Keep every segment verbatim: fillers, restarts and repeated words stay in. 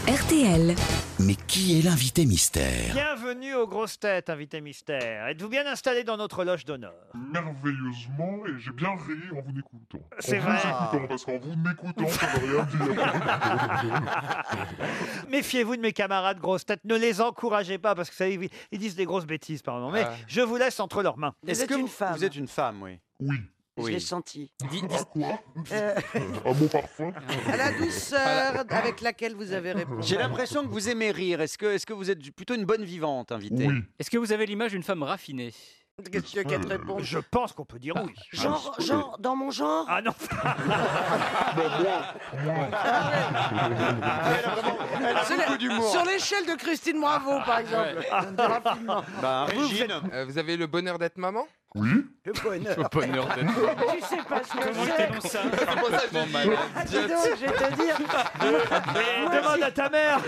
R T L. Mais qui est l'invité mystère? Bienvenue aux grosses têtes, invité mystère. Êtes-vous bien installé dans notre loge d'honneur? Merveilleusement, et j'ai bien ri en vous écoutant. C'est en vrai. vous écoutant, parce qu'en vous m'écoutant, ça ne veut rien dire. Méfiez-vous de mes camarades grosses têtes, ne les encouragez pas, parce que ça, ils ils disent des grosses bêtises par moment. Mais Ah. je vous laisse entre leurs mains. Vous Est-ce êtes que une vous, femme. vous êtes une femme, oui. Oui. Je l'ai senti. À quoi Euh, Un bon parfum. À la douceur avec laquelle vous avez répondu. J'ai l'impression que vous aimez rire. Est-ce que, est-ce que vous êtes plutôt une bonne vivante, invité? Oui. Est-ce que vous avez l'image d'une femme raffinée? Qu'est-ce que tu veux qu'elle te réponde? Je pense qu'on peut dire oui. genre, genre, dans mon genre. Ah non. Sur les- Sur l'échelle de Christine Bravo, par exemple. Rapidement. Bah, Régine. Euh, vous avez le bonheur d'être maman? Oui. Le bonheur. Au bonheur d'être. Tu sais pas ce que Comment c'est. était donc ça? Complètement malade. Ah, dis donc, je vais te dire. Et demande à ta mère.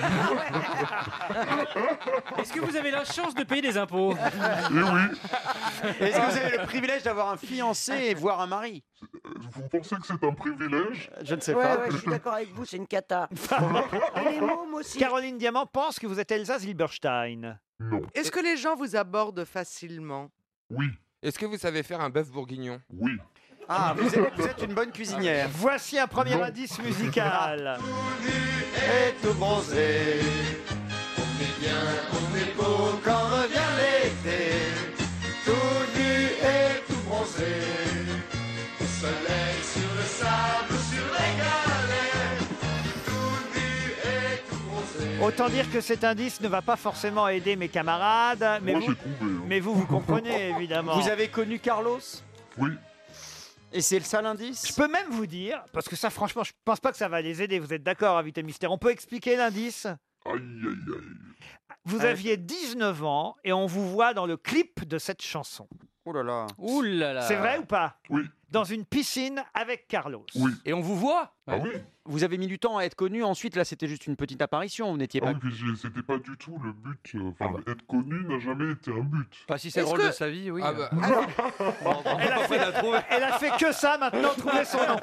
Est-ce que vous avez la chance de payer des impôts? Et oui. Est-ce que vous avez le privilège d'avoir un fiancé et voire un mari? Vous pensez que c'est un privilège? Je ne sais Ouais, pas. ouais, je suis d'accord avec vous, c'est une cata. Et les mômes aussi. Caroline Diamant pense que vous êtes Elsa Zilberstein. Non. Est-ce que les gens vous abordent facilement? Oui. Est-ce que vous savez faire un bœuf bourguignon? Oui. Ah, vous êtes, vous êtes une bonne cuisinière. Voici un premier Non. indice musical. Et tout bronzé. On est bien, on est beau quand revient l'été. Tout nu et tout bronzé. Soleil sur le sable, sur les galets. Tout nu et tout bronzé. Autant dire que cet indice ne va pas forcément aider mes camarades, mais Moi, vous, j'ai trouvé. hein. mais vous, vous comprenez évidemment. Vous avez connu Carlos? Oui. Et c'est le seul indice? Je peux même vous dire, parce que ça franchement, je pense pas que ça va les aider, vous êtes d'accord, invité mystère. On peut expliquer l'indice? Aïe, aïe, aïe. Vous Ouais. aviez dix-neuf ans et on vous voit dans le clip de cette chanson. Oh là là. Ouh là là. C'est vrai ou pas? Oui. Dans une piscine avec Carlos. Oui. Et on vous voit? Ah oui. Vous avez mis du temps à être connu, ensuite là c'était juste une petite apparition, vous n'étiez Ah pas... oui, puis j'ai- c'était pas du tout le but. euh, Enfin, être connu n'a jamais été un but. Pas si c'est le Est-ce rôle que- de sa vie, oui. Ah bah, Elle a, fait, elle a fait que ça, maintenant trouvez son nom.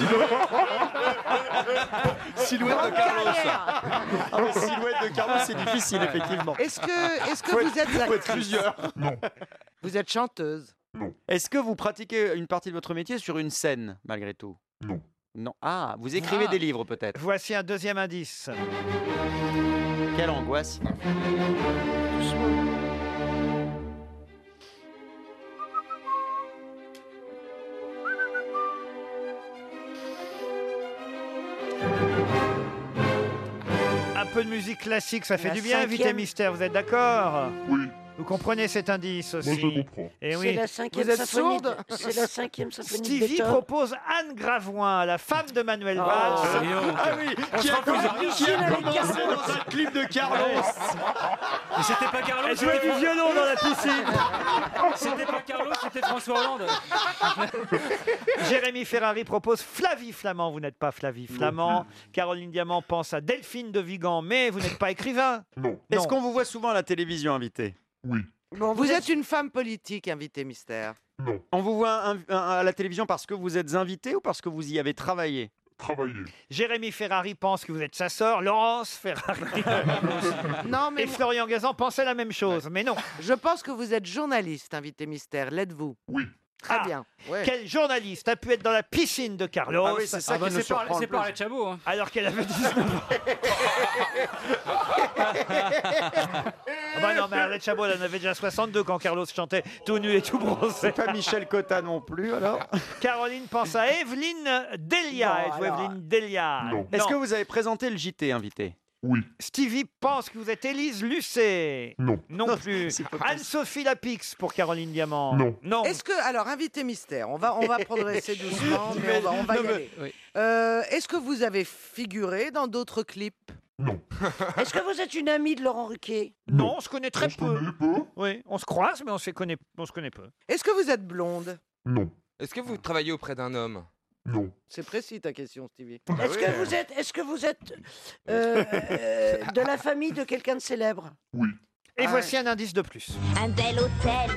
Silhouette de Carlos. Ah, mais silhouette de Carlos, c'est difficile, effectivement. Est-ce que, est-ce que Faut vous être- êtes faut être actrice? plusieurs. Non. Vous êtes chanteuse? Est-ce que vous pratiquez une partie de votre métier sur une scène, malgré tout? Non. Non. Ah, vous écrivez Ah. des livres, peut-être? Voici un deuxième indice. Quelle angoisse. Un peu de musique classique, ça fait La du bien, invité cinquième. mystère, vous êtes d'accord? Oui. Vous comprenez cet indice Moi, je aussi? comprends. Eh C'est oui. la cinquième Vous êtes symphonie. sourde? de- C'est la cinquième symphonie de Stevie Beethoven. propose Anne Gravoin, la femme de Manuel Oh. Valls. Dis donc. Ah oui, qui se a, refuse à commencé, qui a rien. commencé dans un clip de Carlos. Mais c'était pas Carlos, Elle jouait du violon dans la piscine. c'était pas Carlos, c'était François Hollande. Jérémy Ferrari propose Flavie Flamand. Vous n'êtes pas Flavie Flamand. Caroline Diamant pense à Delphine de Vigan, mais vous n'êtes pas écrivain. Non. Est-ce Non. qu'on vous voit souvent à la télévision, invité? Oui. Bon, Vous êtes une femme politique, invité mystère. Non. On vous voit un- un- à la télévision parce que vous êtes invité ou parce que vous y avez travaillé? Travailler. Jérémy Ferrari pense que vous êtes sa sœur. Laurence Ferrari Non, mais et Florian Gazan pensaient la même chose, mais non. je pense que vous êtes journaliste, invité mystère. L'êtes-vous? Oui. Très Ah. bien. Ouais. Quel journaliste a pu être dans la piscine de Carlos Ah oui, c'est ça Ah bah, qui nous c'est pas, surprend c'est le pas plus. Arlette Chabot. Hein. alors qu'elle avait dix-neuf ans? Ah bah non, mais Arlette Chabot, elle en avait déjà soixante-deux quand Carlos chantait tout nu et tout bronzé. C'est pas Michel Cotta non plus, alors? Caroline pense à Evelyne Delia. Non, Elle joue alors. Evelyne Delia. Non. Est-ce que vous avez présenté le J T, invité? Oui. Stevie pense que vous êtes Élise Lucet. Non. Non, Non, plus. c'est pas possible. Anne-Sophie Lapix pour Caroline Diamant. Non. Non. Est-ce que, alors, invité mystère, on va, on va progresser doucement, mais on va, on va y Non, mais- aller. oui. Euh, Est-ce que vous avez figuré dans d'autres clips? Non. Est-ce que vous êtes une amie de Laurent Ruquier? Non, on se connaît très On se peu. connaît peu? Oui, on se croise, mais on se connaît, on se connaît peu. Est-ce que vous êtes blonde? Non. est-ce que vous travaillez auprès d'un homme? Non. C'est précis ta question, Stevie. Est-ce que vous êtes, est-ce que vous êtes euh, euh, de la famille de quelqu'un de célèbre? Oui. Et Ah voici un indice de plus. Un bel hôtel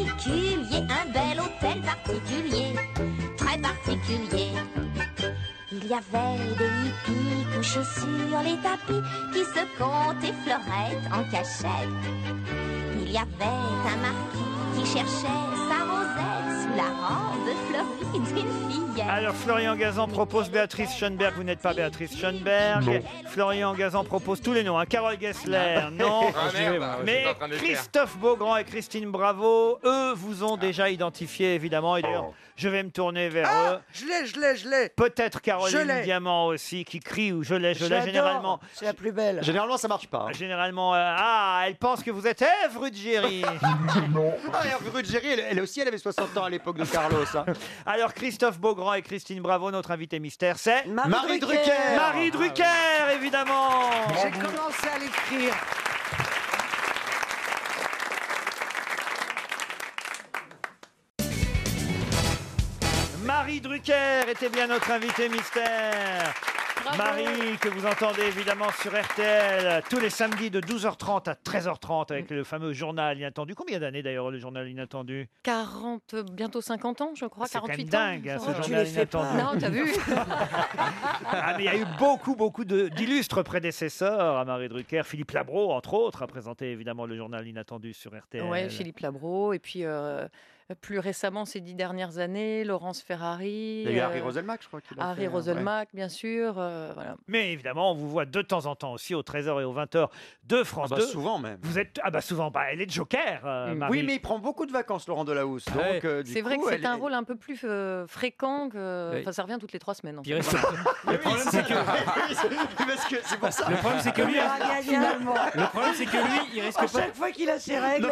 particulier, un bel hôtel particulier, très particulier. Il y avait des hippies couchés sur les tapis qui se comptaient fleurettes en cachette. Il y avait un marquis qui cherchait sa rosette sous la robe fleurie d'une fillette. Alors, Florian Gazan propose Béatrice Schoenberg. Vous n'êtes pas Béatrice Schoenberg. Non. Florian Gazan propose tous les noms. Hein. Carole Gessler, non. Ah merde, Mais j'étais en train de le faire. Christophe Beaugrand et Christine Bravo, eux, vous ont déjà identifié, évidemment. Et d'ailleurs, Oh. je vais me tourner vers Ah, eux. je l'ai, je l'ai, je l'ai. Peut-être Je Caroline l'ai. Diamant aussi, qui crie ou je l'ai, je, Je l'ai. l'adore, Généralement, c'est la plus belle. Généralement, ça marche pas. hein. généralement euh, ah, elle pense que vous êtes Ève Ruggieri. Non. Ah, et Hervé Ruggieri, elle, elle aussi, elle avait soixante ans à l'époque de Carlos. hein. Alors, Christophe Beaugrand et Christine Bravo, notre invité mystère, c'est Marie, Marie Drucker. Drucker. Marie Drucker, évidemment. J'ai commencé à l'écrire. Marie Drucker était bien notre invitée mystère. Marie, que vous entendez évidemment sur R T L tous les samedis de douze heures trente à treize heures trente avec le fameux journal inattendu. Combien d'années d'ailleurs le journal inattendu? quarante, bientôt cinquante ans, je crois, C'est quand même quarante-huit dingue, ans. hein, Oh, ce tu journal les fais pas. inattendu. Non, t'as vu? Ah, mais il y a eu beaucoup, beaucoup de- d'illustres prédécesseurs à Marie Drucker. Philippe Labro, entre autres, a présenté évidemment le journal inattendu sur R T L. Ouais, Philippe Labro, et puis euh, plus récemment, ces dix dernières années, Laurence Ferrari. Il y a eu Harry euh, Roselmack, je crois. qu'il a Harry fait, hein, Roselmack, bien sûr. euh, voilà. Mais évidemment, on vous voit de temps en temps aussi aux treize heures et aux vingt heures de ouais. France Ah bah, deux. souvent même. Vous êtes ah bah souvent bah elle est Joker, euh, Mm. Marie. Oui, mais il prend beaucoup de vacances, Laurent Delahousse. Donc, Ouais. euh, du C'est vrai coup, que elle c'est un est- rôle un peu plus euh, fréquent que. Oui. Enfin, ça revient toutes les trois semaines. En Il fait. reste- Le problème, c'est que, Parce que c'est pour ça. le problème, c'est que lui, Ah, gna, gna. Finalement. le problème, c'est que lui, il risque À pas. chaque fois qu'il a ses règles.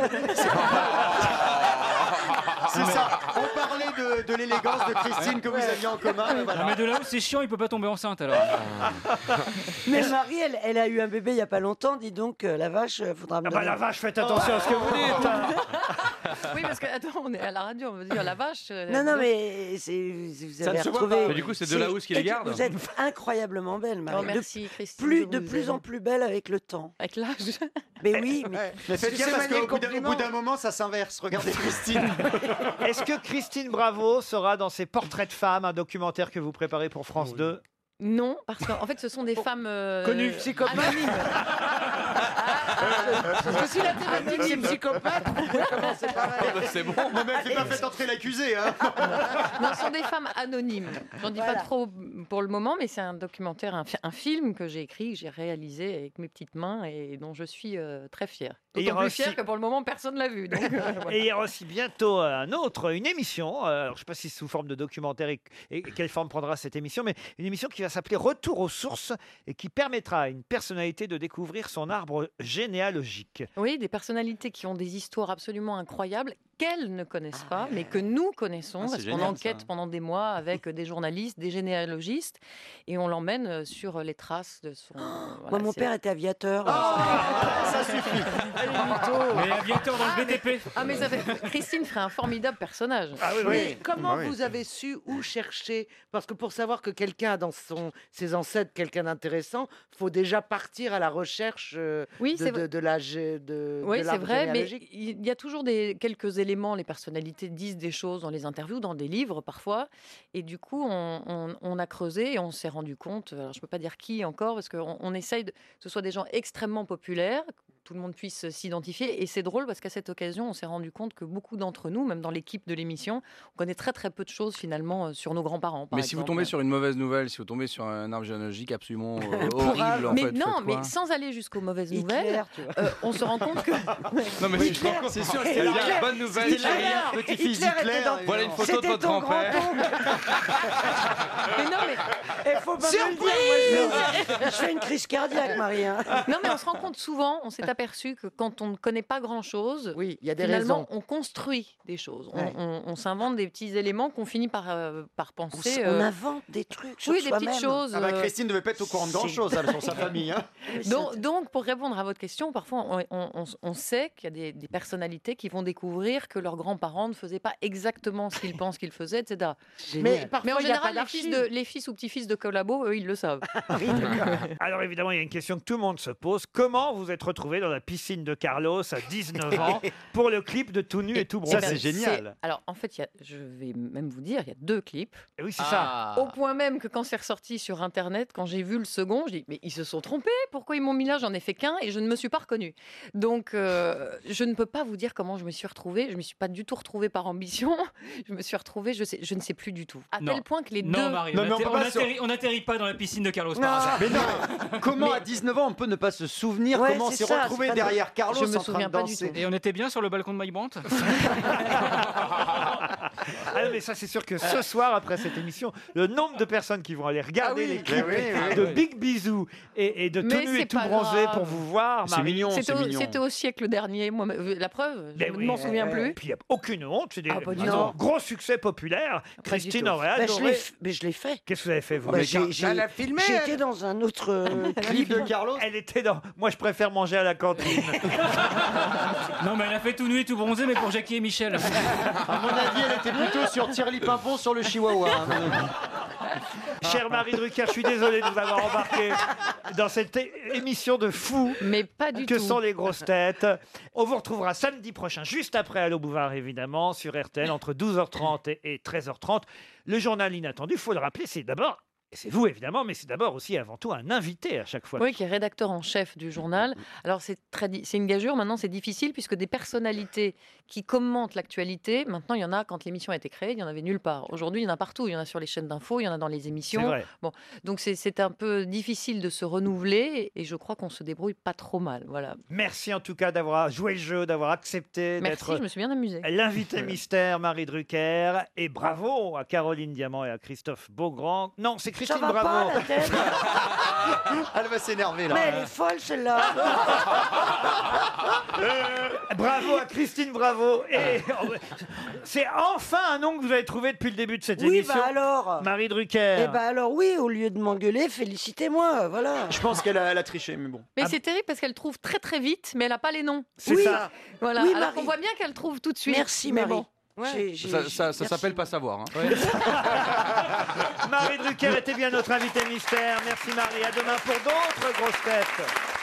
C'est ça. On parlait de, de l'élégance de Christine que vous aviez en commun. mais voilà. Non, mais de là où c'est chiant, il peut pas tomber enceinte alors. Mais Marie, elle, elle a eu un bébé il y a pas longtemps. Dis donc, euh, la vache, euh, faudra me Ah bah donner- la vache, faites attention à ce que vous dites. hein. Oui, parce que, attends, on est à la radio, on veut dire la vache. euh, Non, non, donc- mais c'est, vous Ça avez ne se voit retrouvé. pas. Mais du coup, c'est Delahousse qui les et garde. Vous êtes incroyablement belle, Marie. Oh, De- merci, Christine. plus, je de vous plus aime. en plus belle avec le temps. Avec l'âge. Mais oui, mais Mais faites Tu gaffe sais parce manier qu'au le bout d'un- au compliment. bout d'un moment, ça s'inverse. Regardez Christine. Est-ce que Christine Bravo sera dans ses portraits de femmes, un documentaire que vous préparez pour France deux? Non, parce qu'en fait, ce sont des femmes euh, Connues. psychopathes. Anonymes. Parce que si la thématique c'est psychopathe, vous pouvez commencer pareil. C'est bon. Non, mais elle fait pas fait entrer l'accusé. Hein. Non, ce sont des femmes anonymes. J'en dis Voilà. pas trop pour le moment, mais c'est un documentaire, un, fi- un film que j'ai écrit, que j'ai réalisé avec mes petites mains et dont je suis euh, très fière. Et il y D'autant aura plus fière aussi- que pour le moment, personne l'a vu. Donc, euh, voilà. Et il y aura aussi bientôt un autre, une émission, euh, alors, je ne sais pas si c'est sous forme de documentaire et, et quelle forme prendra cette émission, mais une émission qui va s'appeler Retour aux sources et qui permettra à une personnalité de découvrir son arbre généalogique. Oui, des personnalités qui ont des histoires absolument incroyables qu'elles ne connaissent pas, mais que nous connaissons, Ah, c'est parce qu'on génial, enquête ça. pendant des mois avec des journalistes, des généalogistes, et on l'emmène euh, sur les traces de son... voilà, moi, mon c'est- père était aviateur. Ça suffit. Mais aviateur dans le B T P. Ah, mais ça fait... Christine ferait un formidable personnage. Ah oui, oui. Mais comment Bah oui. vous avez su où chercher? Parce que pour savoir que quelqu'un a dans son, ses ancêtres quelqu'un d'intéressant, faut déjà partir à la recherche euh, Oui, de, c'est de, vrai. de la gé- de, Oui, de c'est l'arbre vrai, mais généalogique. il y a toujours des, quelques éléments. Les personnalités disent des choses dans les interviews, dans des livres parfois. Et du coup, on, on- on a creusé et on s'est rendu compte, alors je ne peux pas dire qui encore, parce qu'on on essaye de, que ce soit des gens extrêmement populaires, que tout le monde puisse s'identifier. Et c'est drôle parce qu'à cette occasion, on s'est rendu compte que beaucoup d'entre nous, même dans l'équipe de l'émission, on connaît très très peu de choses finalement euh, sur nos grands-parents. par Mais si vous exemple. tombez sur une mauvaise nouvelle, si vous tombez sur un arbre généalogique absolument euh, horrible, en mais fait, non, faites quoi mais sans aller jusqu'aux mauvaises Hitler, nouvelles, tu vois. euh, on se rend compte que Non, mais si je rends compte, C'est sûr, il c'était y a Hitler. une bonne nouvelle. C'était l'arrière-petit-fils Hitler était d'Hitler. dans- et Voilà une non. photo de C'était votre ton grand-père. mais non, mais Il faut pas me le dire. Moi, je, fais, je fais une crise cardiaque, Marie. hein. Non, mais on se rend compte souvent, on s'est aperçu que quand on ne connaît pas grand-chose, Oui, il y a des finalement, raisons. on construit des choses. On, Ouais. on- on s'invente des petits éléments qu'on finit par, euh, par On, penser. s- on euh, invente des trucs sur oui, des soi-même. petites choses. Ah bah, euh, Christine ne devait pas être au courant de grand-chose hein, sur sa famille. Hein. Mais donc, c'est- donc, pour répondre à votre question, parfois, on, on- on- on sait qu'il y a des, des personnalités qui vont découvrir que leurs grands-parents ne faisaient pas exactement ce qu'ils pensent qu'ils faisaient, et cetera. Mais parfois, Mais en il y a pas général, les fils, d'archives. de, les fils ou petits-fils de de collabos, eux, ils le savent. Alors évidemment, il y a une question que tout le monde se pose. Comment vous êtes retrouvé dans la piscine de Carlos à dix-neuf ans pour le clip de Tout nu et tout bronzé? Eh ben, c'est- Alors, en fait, il y a- je vais même vous dire, il y a deux clips. Et oui, c'est Ah. ça. Au point même que quand c'est ressorti sur Internet, quand j'ai vu le second, je dis mais ils se sont trompés. Pourquoi ils m'ont mis là? J'en ai fait qu'un et je ne me suis pas reconnue. Donc, euh, je ne peux pas vous dire comment je me suis retrouvée. Je ne me suis pas du tout retrouvée par ambition. Je me suis retrouvée, je, sais, je ne sais plus du tout. À Non. tel point que les Non, deux. Marie, Non, on mais on atterrit- peut on pas sur- atterrit- on n'atterrit pas dans la piscine de Carlos Non. par hasard. Mais non, comment à dix-neuf ans on peut ne pas se souvenir Ouais, comment on c'est s'est ça, retrouvé c'est pas derrière Carlos Je me en train souviens de pas du danser? tout. Et on était bien sur le balcon de Mike Brandt. Ah non, mais ça, c'est sûr que ce soir, après cette émission, le nombre de personnes qui vont aller regarder Ah oui, les clips oui, oui, de oui. Big Bisou et, et de Tout Mais nu et c'est tout pas bronzé grave. pour vous voir, C'est Marie. mignon, C'était c'est au, mignon. c'était au siècle dernier. Moi, la preuve, je Mais ne oui, m'en souviens Et plus. puis, il n'y a aucune honte. C'est des Ah, pas du vraiment tout. gros succès populaire. Pas du Christine tout. aurait Bah, je adoré. l'ai f- mais je l'ai fait. Qu'est-ce que vous avez fait, vous Bah, mais j'ai- Car- j'ai- elle a filmé, J'ai elle. été dans un autre euh, Clip de Carlos. Elle était dans. Moi, je préfère manger à la cantine. Non, mais elle a fait tout nu et tout bronzé, mais pour Jackie et Michel. À mon avis, elle était plutôt sur Tirli Pimpon sur le Chihuahua. hein, à mon avis. Chère Marie Drucker, je suis désolé de vous avoir embarqué dans cette é- émission de fou Mais pas du que tout. sont les grosses têtes. On vous retrouvera samedi prochain, juste après Allo Bouvard, évidemment, sur R T L, entre douze heures trente et, et treize heures trente. Le journal inattendu, il faut le rappeler, c'est d'abord, et c'est vous évidemment, mais c'est d'abord aussi et avant tout un invité à chaque fois. Oui, qui est rédacteur en chef du journal. Alors, c'est très di- c'est une gageure. Maintenant, c'est difficile puisque des personnalités qui commentent l'actualité, maintenant, il y en a, quand l'émission a été créée, il n'y en avait nulle part. Aujourd'hui, il y en a partout. Il y en a sur les chaînes d'infos, il y en a dans les C'est émissions. vrai. Bon, donc, c'est- c'est un peu difficile de se renouveler et je crois qu'on se débrouille pas trop mal. Voilà. Merci en tout cas d'avoir joué le jeu, d'avoir accepté Merci, d'être je me suis bien amusée. l'invité mystère Marie Drucker. Et bravo à Caroline Diamant et à Christophe Beaugrand. Non, c'est Ça Christine va Bravo. pas, la tête. Elle va s'énerver là. Mais elle est folle, celle-là. Bravo à Christine Bravo. Et c'est enfin un nom que vous avez trouvé depuis le début de cette Oui, émission. bah alors. Marie Drucker. Eh ben alors oui, au lieu de m'engueuler, félicitez-moi, voilà. Je pense qu'elle a, elle a triché, mais bon. Mais c'est terrible parce qu'elle trouve très très vite, mais elle n'a pas les noms. C'est Oui. ça. Voilà. Oui, Alors Marie. qu'on voit bien qu'elle trouve tout de suite. Merci, Mais Marie. bon. J'ai- j'ai- Ça, j'ai- ça, ça merci. s'appelle pas savoir. hein. Marie Drucker était bien notre invité mystère. Merci Marie. À demain pour d'autres grosses têtes.